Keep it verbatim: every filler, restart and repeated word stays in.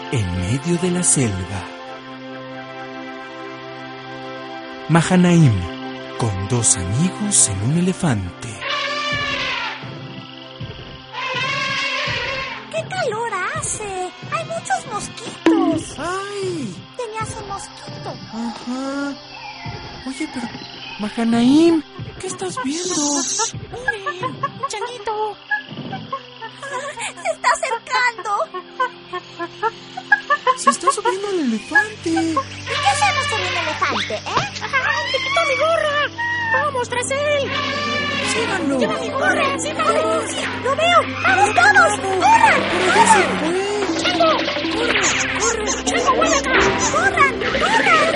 en medio de la selva. Mahanaim, con dos amigos en un elefante. ¡Qué calor hace! ¡Hay muchos mosquitos! ¡Ay! Tenías un mosquito. Ajá. Oye, pero... Mahanaim, ¿qué estás viendo? ¡Miren! ¡Changuito! ¡Se está acercando! Se está subiendo el elefante. ¿Y qué hacemos con un elefante, eh? ¡Ay, te quitó mi gorra! ¡Vamos tras él! ¡Síganlo! ¡Lleva mi gorra! ¡Síganlo! ¡Sí! ¡Lo veo! ¡Vamos todos! ¡Corran! ¡Pero ya se fue! ¡Chango! ¡Corre! ¡Corre! ¡Chango, vuelve acá! ¡Corran! ¡Corran!